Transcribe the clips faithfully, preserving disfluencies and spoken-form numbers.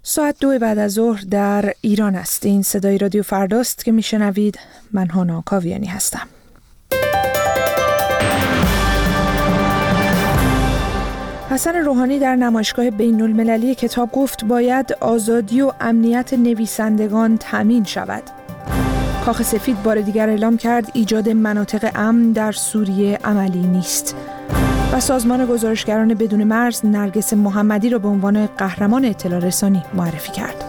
ساعت دو بعد از ظهر در ایران است. این صدای رادیو فرداست که میشنوید. من هانا کاویانی هستم. حسن روحانی در نمایشگاه بین المللی کتاب گفت باید آزادی و امنیت نویسندگان تامین شود. کاخ سفید بار دیگر اعلام کرد ایجاد مناطق امن در سوریه عملی نیست. و سازمان گزارشگران بدون مرز نرگس محمدی را به عنوان قهرمان اطلاع رسانی معرفی کرد.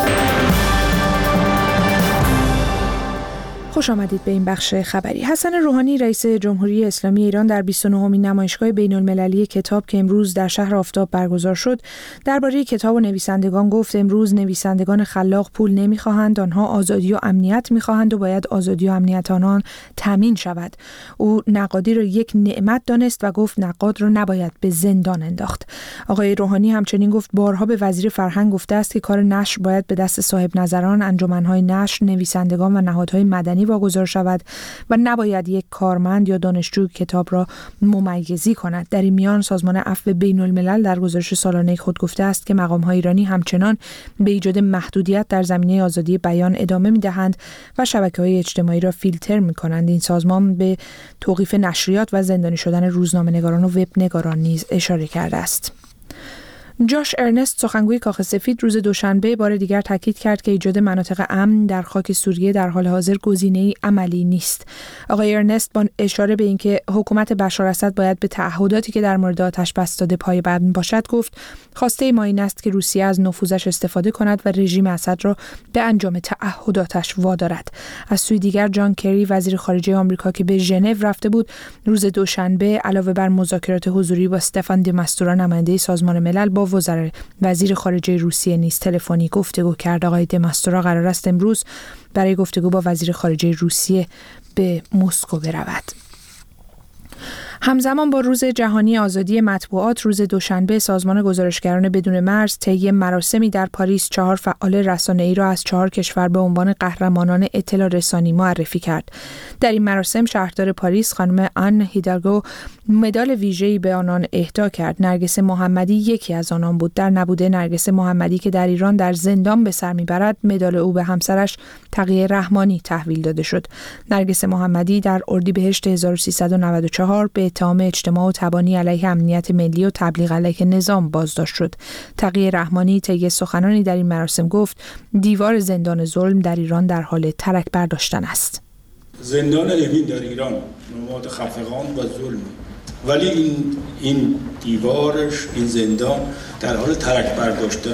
خوش آمدید به این بخش خبری. حسن روحانی رئیس جمهوری اسلامی ایران در بیست و نهمین نمایشگاه بین المللی کتاب که امروز در شهر آفتاب برگزار شد درباره کتاب و نویسندگان گفت امروز نویسندگان خلاق پول نمیخواهند، آنها آزادی و امنیت میخواهند و باید آزادی و امنیت آنان تامین شود. او نقادی را یک نعمت دانست و گفت نقاد را نباید به زندان انداخت. آقای روحانی همچنین گفت بارها به وزیر فرهنگ گفته است که کار نشر باید به دست صاحب نظران، انجمن‌های نشر، نویسندگان و نهادهای مدنی واگذار شود و نباید یک کارمند یا دانشجو کتاب را ممیزی کند. در این میان سازمان عفو بین الملل در گزارش سالانه خود گفته است که مقام‌های ایرانی همچنان به ایجاد محدودیت در زمینه آزادی بیان ادامه می‌دهند و شبکه‌های اجتماعی را فیلتر می‌کنند. این سازمان به توقیف نشریات و زندانی شدن روزنامه‌نگاران و وب‌نگاران نیز اشاره کرده است. جاش ارنست سخنگوی کاخ سفید روز دوشنبه بار دیگر تاکید کرد که ایجاد مناطق امن در خاک سوریه در حال حاضر گزینه‌ای عملی نیست. آقای ارنست با اشاره به اینکه حکومت بشار اسد باید به تعهداتی که در مورد آتش بس داده پایبند باشد گفت خواسته ما این است که روسیه از نفوذش استفاده کند و رژیم اسد را به انجام تعهداتش وادارد. از سوی دیگر جان کری وزیر خارجه آمریکا که به ژنو رفته بود روز دوشنبه علاوه بر مذاکرات حضوری با استفان دی ماستورا نماینده سازمان ملل با وزیر وزیر خارجه روسیه نیز تلفنی گفتگو کرد. آقای دماستورا قرار است امروز برای گفتگو با وزیر خارجه روسیه به مسکو برود. همزمان با روز جهانی آزادی مطبوعات روز دوشنبه سازمان گزارشگران بدون مرز طی مراسمی در پاریس چهار فعال رسانه‌ای را از چهار کشور به عنوان قهرمانان اطلاع رسانی معرفی کرد. در این مراسم شهردار پاریس خانم آن هیدالگو مدال ویژه‌ای به آنان اهدا کرد. نرگس محمدی یکی از آنان بود. در نبوده نرگس محمدی که در ایران در زندان به سر میبرد مدال او به همسرش تقیه رحمانی تحویل داده شد. نرگس محمدی در اردیبهشت هزار و سیصد و نود و چهار به اتهام اجتماع و تبانی علیه امنیت ملی و تبلیغ علیه نظام بازداشت شد. تقیه رحمانی طی سخنانی در این مراسم گفت دیوار زندان ظلم در ایران در حال ترک برداشتن است. زندان اوین در ایران نماد خفقان و ظلم، ولی این این دیوارش، این زندان در حال ترک برداشتن.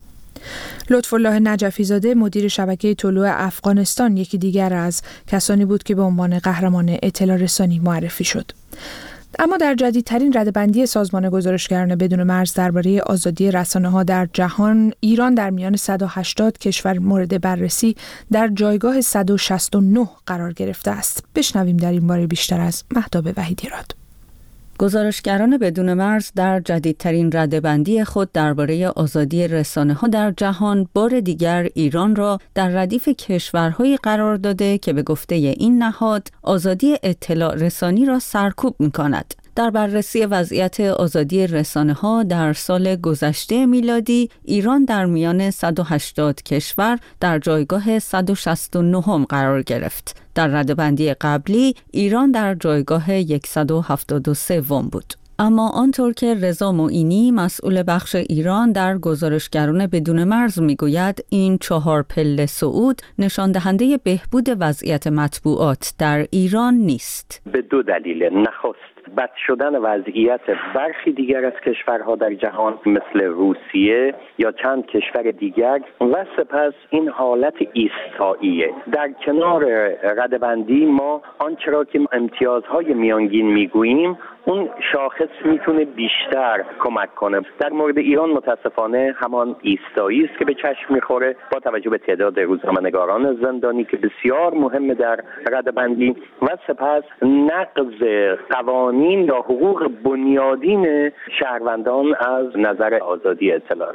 لطف‌الله نجفی زاده مدیر شبکه طلوع افغانستان یکی دیگر از کسانی بود که به عنوان قهرمان اطلاع رسانی معرفی شد. اما در جدیدترین ردبندی سازمان گزارشگران بدون مرز درباره آزادی رسانه‌ها در جهان، ایران در میان صد و هشتاد کشور مورد بررسی در جایگاه صد و شصت و نه قرار گرفته است. بشنویم در این باره بیشتر از مهتاب وحیدی راد. گزارشگران بدون مرز در جدیدترین ردبندی خود درباره آزادی رسانه‌ها در جهان بار دیگر ایران را در ردیف کشورهایی قرار داده که به گفته این نهاد آزادی اطلاع رسانی را سرکوب می‌کند. در بررسی وضعیت آزادی رسانه‌ها در سال گذشته میلادی، ایران در میان صد و هشتاد کشور در جایگاه صد و شصت و نه قرار گرفت. در ردبندی قبلی، ایران در جایگاه صد و هفتاد و سه بود. اما آنطور که رضا معینی مسئول بخش ایران در گزارشگران بدون مرز میگوید این چهار پله صعود نشان دهنده بهبود وضعیت مطبوعات در ایران نیست. به دو دلیل. نخست بد شدن وضعیت برخی دیگر از کشورها در جهان مثل روسیه یا چند کشور دیگر و سپس این حالت ایستاییه. در کنار ردبندی ما آنچه را که امتیازهای میانگین میگوییم اون شاخص میتونه بیشتر کمک کنه. در مورد ایران متاسفانه همان ایستایی است که به چشم میخوره با توجه به تعداد روزنامه‌نگاران زندانی که بسیار مهمه در ردبندی و سپس نقض قوانین یا حقوق بنیادین شهروندان از نظر آزادی اطلاع رسانی.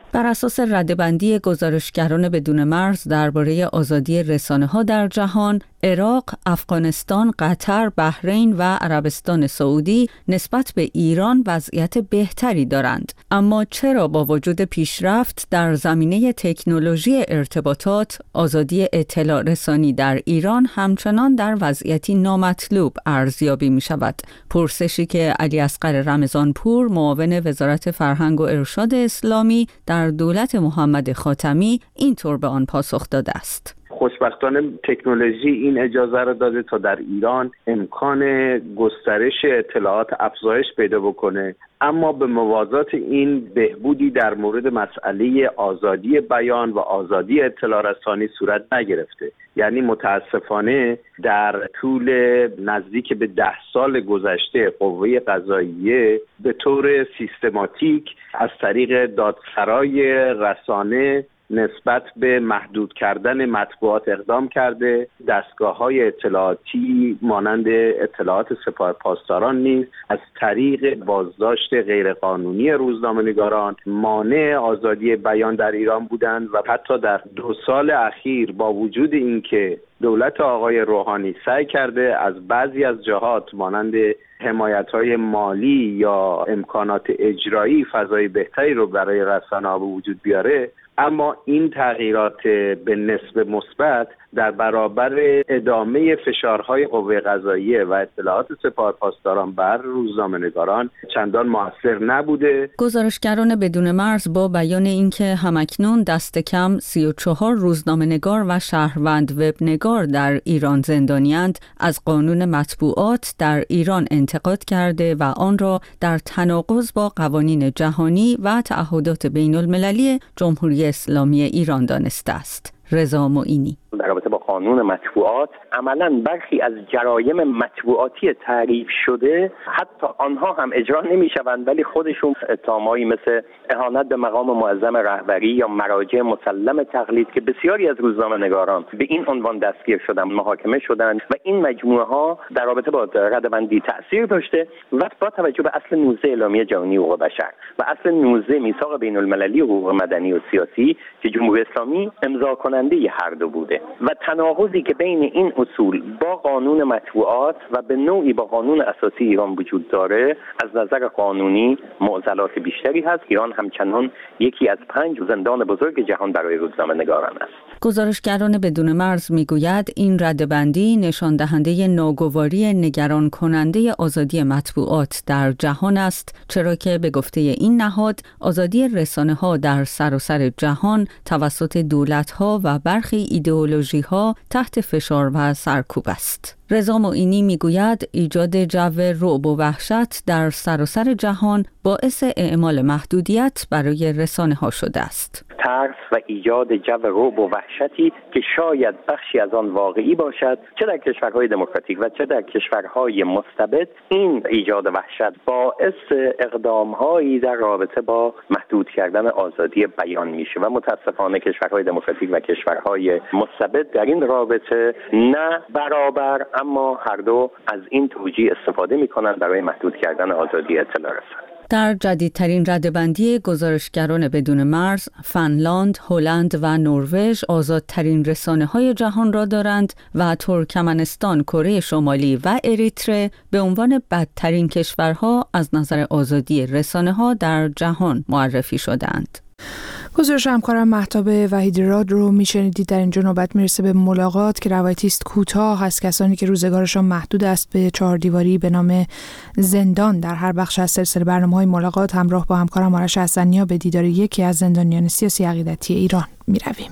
بر اساس رده‌بندی گزارشگران بدون مرز درباره آزادی رسانه‌ها در جهان، عراق، افغانستان، قطر، بحرین و عربستان سعودی نسبت به ایران وضعیت بهتری دارند. اما چرا با وجود پیشرفت در زمینه تکنولوژی ارتباطات، آزادی اطلاع رسانی در ایران همچنان در وضعیتی نامطلوب ارزیابی می شود؟ پرسشی که علی اصغر رمضانپور، معاون وزارت فرهنگ و ارشاد اسلامی در دولت محمد خاتمی، اینطور به آن پاسخ داده است. خوشبختانه تکنولوژی این اجازه را داده تا در ایران امکان گسترش اطلاعات افزایش پیدا بکنه، اما به موازات این بهبودی در مورد مسئله آزادی بیان و آزادی اطلاع رسانی صورت نگرفته. یعنی متاسفانه در طول نزدیک به ده سال گذشته قوه قضاییه به طور سیستماتیک از طریق دادسرای رسانه نسبت به محدود کردن مطبوعات اقدام کرده. دستگاه‌های اطلاعاتی مانند اطلاعات سپاه پاسداران نیز از طریق بازداشت غیرقانونی روزنامه‌نگاران مانع آزادی بیان در ایران بودند و حتی در دو سال اخیر با وجود اینکه دولت آقای روحانی سعی کرده از بعضی از جهات مانند حمایت‌های مالی یا امکانات اجرایی فضای بهتری رو برای رسانه‌ها به وجود بیاره، اما این تغییرات به نسبت مثبت در برابر ادامه فشارهای قوه قضاییه و اطلاعات سپاه پاسداران بر روزنامه‌نگاران چندان موثر نبوده. گزارشگران بدون مرز با بیان اینکه همکنون دست کم سی و چهار روزنامه‌نگار و شهروند وبنگار در ایران زندانی‌اند، از قانون مطبوعات در ایران انتقاد کرده و آن را در تناقض با قوانین جهانی و تعهدات بین‌المللی جمهوری اسلامی ایران دانسته است. رضا معینی در رابطه با قانون مطبوعات عملاً برخی از جرایم مطبوعاتی تعریف شده حتی آنها هم اجرا نمی‌شوند، ولی خودشون اتهامایی مثل اهانت به مقام معظم رهبری یا مراجع مسلم تقلید که بسیاری از روزنامه‌نگاران به این عنوان دستگیر شدند، محاکمه شدند و این مجموعه ها در رابطه با رده‌بندی تأثیر داشته و با توجه به اصل نوزده اعلامیه جهانی حقوق بشر و اصل نوزده میثاق بین‌المللی حقوق مدنی و سیاسی که جمهوری اسلامی امضا کننده هر دو بوده و تناقضی که بین این اصول با قانون مطبوعات و به نوعی با قانون اساسی ایران وجود داره، از نظر قانونی معضلات بیشتری هست. ایران همچنان یکی از پنج زندان بزرگ جهان برای روزنامه‌نگاران است. گزارشگران بدون مرز میگوید این رده‌بندی نشان دهنده ناگواری نگران کننده آزادی مطبوعات در جهان است، چرا که به گفته این نهاد آزادی رسانه‌ها در سراسر جهان توسط دولت‌ها و برخی ایدئولوژی‌ها تحت فشار و سرکوب است. رضا معینی میگوید ایجاد جو رعب و وحشت در سراسر جهان باعث اعمال محدودیت برای رسانه‌ها شده است. ترس و ایجاد جو رعب و وحشتی که شاید بخشی از آن واقعی باشد، چه در کشورهای دموکراتیک و چه در کشورهای مستبد. این ایجاد وحشت باعث اقدام‌هایی در رابطه با محدود کردن آزادی بیان میشه و متاسفانه کشورهای دموکراتیک و کشورهای مستبد در این رابطه نه برابر اما هر دو از این توجیه استفاده می‌کنند برای محدود کردن آزادی اطلاع رسانی. در جدیدترین رده‌بندی گزارشگران بدون مرز، فنلاند، هلند و نروژ آزادترین رسانه‌های جهان را دارند و ترکمنستان، کره شمالی و اریتره به عنوان بدترین کشورها از نظر آزادی رسانه‌ها در جهان معرفی شدند. گزارش همکارم مهتاب وحیدی‌راد رو میشنیدید. در اینجا نوبت میرسه به ملاقات که روایتی است کوتاه از کسانی که روزگارشان محدود است به چهار دیواری به نام زندان. در هر بخش از سلسله برنامه‌های ملاقات همراه با همکارم آرش حسنی‌ها به دیدار یکی از زندانیان سیاسی عقیدتی ایران میرویم.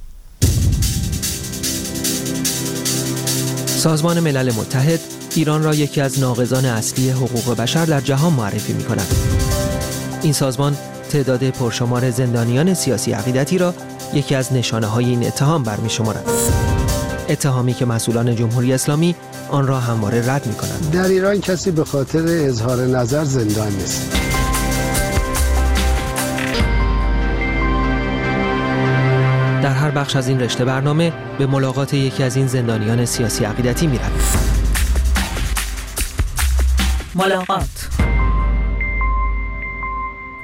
سازمان ملل متحد ایران را یکی از ناقضان اصلی حقوق بشر در جهان معرفی می‌کند. این سازمان تعداد پرشمار زندانیان سیاسی عقیدتی را یکی از نشانه‌های این اتهام برمی‌شمارد. اتهامی که مسئولان جمهوری اسلامی آن را همواره رد می‌کنند. در ایران کسی به خاطر اظهار نظر زندان نیست. در هر بخش از این رشته برنامه به ملاقات یکی از این زندانیان سیاسی عقیدتی می‌رویم. ملاقات.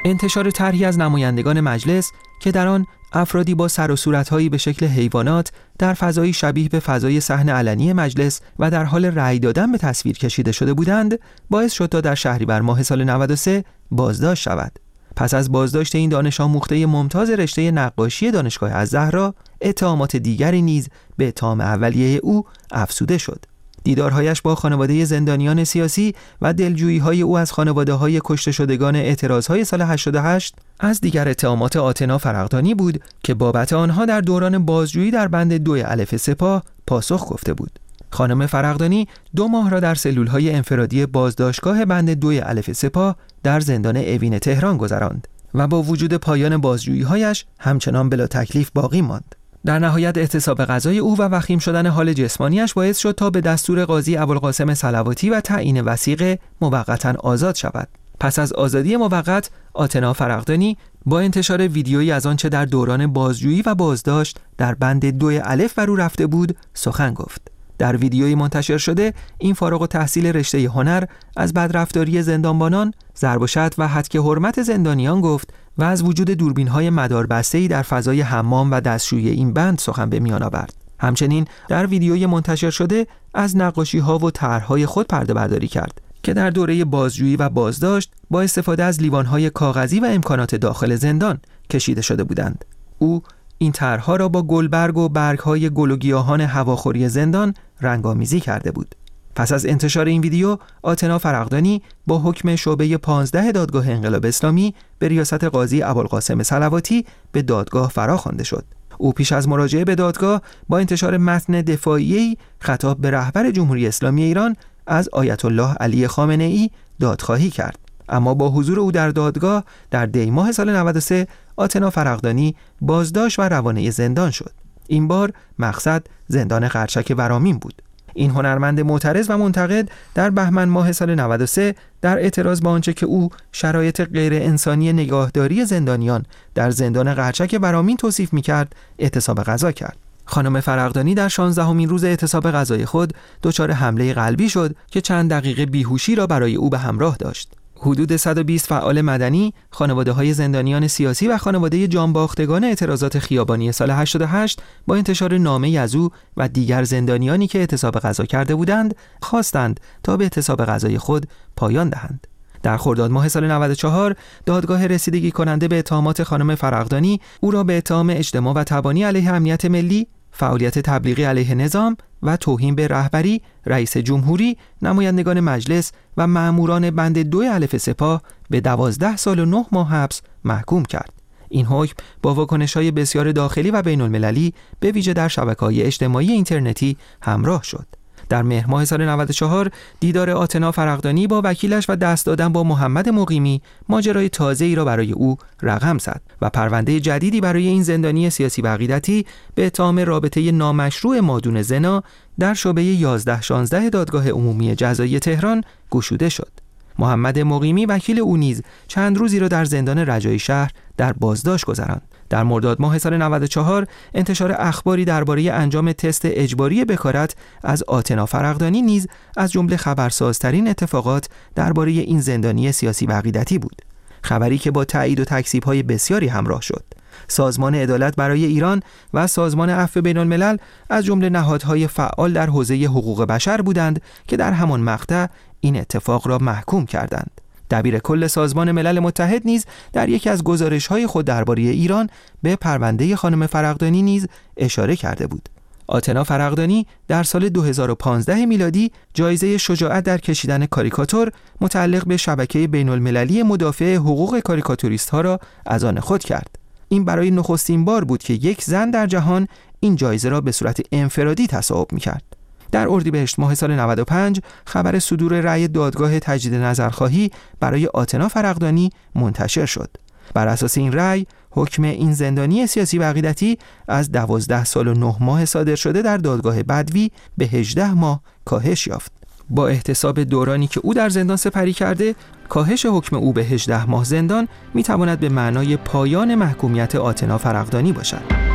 انتشار طرحی از نمایندگان مجلس که در آن افرادی با سر و صورت‌هایی به شکل حیوانات در فضایی شبیه به فضای صحن علنی مجلس و در حال رأی دادن به تصویر کشیده شده بودند، باعث شد تا در شهریور ماه سال نود و سه بازداشت شود. پس از بازداشت این دانش آموخته ممتاز رشته نقاشی دانشگاه الزهرا، اتهامات دیگری نیز به اتهام اولیه او افزوده شد. دیدارهایش با خانواده زندانیان سیاسی و دلجویی‌های او از خانواده‌های کشته شدگان اعتراض‌های سال هشتاد و هشت از دیگر اتهامات آتنا فرغدانی بود که بابت آنها در دوران بازجویی در بند دو الف سپاه پاسخ گفته بود. خانم فرغدانی دو ماه را در سلول‌های انفرادی بازداشتگاه بند دو الف سپاه در زندان اوین تهران گذراند و با وجود پایان بازجویی‌هایش همچنان بلا تکلیف باقی ماند. در نهایت اعتصاب غذای او و وخیم شدن حال جسمانیش باعث شد تا به دستور قاضی ابوالقاسم صلواتی و تعیین وثیقه موقتا آزاد شود. پس از آزادی موقت، آتنا فرغدانی با انتشار ویدیویی از آنچه در دوران بازجویی و بازداشت در بند دو الف بر او رفته بود سخن گفت. در ویدیویی منتشر شده، این فارغ التحصیل رشته هنر از بدرفتاری زندانبانان، ضرب و شتم و هتک حرمت زندانیان گفت و از وجود دوربین‌های مداربسته‌ای در فضای حمام و دستشویی این بند سخن به میان آورد. همچنین در ویدیوی منتشر شده از نقاشی‌ها و طرح‌های خود پرده برداری کرد که در دوره بازجویی و بازداشت با استفاده از لیوان‌های کاغذی و امکانات داخل زندان کشیده شده بودند. او این طرح‌ها را با گلبرگ و برگ‌های گل و گیاهان هواخوری زندان رنگ‌آمیزی کرده بود. پس از انتشار این ویدیو، آتنا فرغدانی با حکم شعبه پانزده دادگاه انقلاب اسلامی به ریاست قاضی ابوالقاسم صلواتی به دادگاه فراخوانده شد. او پیش از مراجعه به دادگاه با انتشار متن دفاعیه‌ای خطاب به رهبر جمهوری اسلامی ایران از آیت الله علی خامنه‌ای دادخواهی کرد. اما با حضور او در دادگاه در دی ماه سال نود و سه، آتنا فرغدانی بازداشت و روانه زندان شد. این بار مقصد زندان قرچک ورامین بود. این هنرمند معترض و منتقد در بهمن ماه سال نود و سه در اعتراض با آنچه که او شرایط غیر انسانی نگاهداری زندانیان در زندان قرچک ورامین توصیف می‌کرد، اعتصاب غذا کرد. خانم فرغدانی در شانزدهمین روز اعتصاب غذای خود دچار حمله قلبی شد که چند دقیقه بیهوشی را برای او به همراه داشت. حدود صد و بیست فعال مدنی، خانواده‌های زندانیان سیاسی و خانواده جانباختگان اعتراضات خیابانی سال هشتاد و هشت با انتشار نامه‌ای از او و دیگر زندانیانی که اعتصاب غذا کرده بودند، خواستند تا به اعتصاب غذای خود پایان دهند. در خرداد ماه سال نود و چهار، دادگاه رسیدگی کننده به اتهامات خانم فرغدانی او را به اتهام اجتماع و تبانی علیه امنیت ملی، فعالیت تبلیغی علیه نظام و توهین به رهبری، رئیس جمهوری، نمایندگان مجلس و مأموران بند دو الف سپاه به دوازده سال و نه ماه حبس محکوم کرد. این حکم با واکنش‌های بسیار داخلی و بین‌المللی به ویژه در شبکه‌های اجتماعی اینترنتی همراه شد. در مهر ماه سال نود و چهار، دیدار آتنا فرغدانی با وکیلش و دست دادن با محمد مقیمی ماجرای تازه‌ای را برای او رقم زد و پرونده جدیدی برای این زندانی سیاسی و عقیدتی به اتهام رابطه نامشروع مادون زنا در شعبه یازده شانزده دادگاه عمومی جزایی تهران گشوده شد. محمد مقیمی وکیل او نیز چند روزی را در زندان رجایی شهر در بازداشت گذراند. در مرداد ماه سال نود و چهار، انتشار اخباری درباره انجام تست اجباری بکارت از آتنا فرغدانی نیز از جمله خبرسازترین اتفاقات درباره این زندانی سیاسی و عقیدتی بود. خبری که با تایید و تکذیب‌های بسیاری همراه شد. سازمان عدالت برای ایران و سازمان عفو بین‌الملل از جمله نهادهای فعال در حوزه حقوق بشر بودند که در همان مقطع این اتفاق را محکوم کردند. دبیر کل سازمان ملل متحد نیز در یکی از گزارش‌های خود درباره ایران به پرونده خانم فرغدانی نیز اشاره کرده بود. آتنا فرغدانی در سال دو هزار و پانزده میلادی جایزه شجاعت در کشیدن کاریکاتور متعلق به شبکه بین‌المللی مدافع حقوق کاریکاتوریست‌ها را از آن خود کرد. این برای نخستین بار بود که یک زن در جهان این جایزه را به صورت انفرادی تصاحب می‌کرد. در اردیبهشت ماه سال نود و پنج خبر صدور رأی دادگاه تجدید نظرخواهی برای آتنا فرغدانی منتشر شد. بر اساس این رأی، حکم این زندانی سیاسی و عقیدتی از دوازده سال و نه ماه صادر شده در دادگاه بدوی به هجده ماه کاهش یافت. با احتساب دورانی که او در زندان سپری کرده، کاهش حکم او به هجده ماه زندان میتواند به معنای پایان محکومیت آتنا فرغدانی باشد.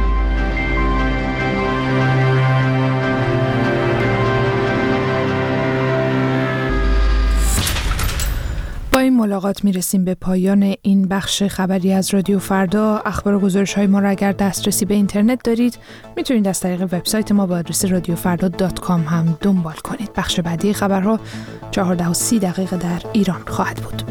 با این ملاقات میرسیم به پایان این بخش خبری از رادیو فردا. اخبار و گزارش‌های ما را اگر دسترسی به اینترنت دارید میتونید از طریق وبسایت ما با آدرس رادیو فردا دات کام هم دنبال کنید. بخش بعدی خبرها چهارده و سی دقیقه در ایران خواهد بود.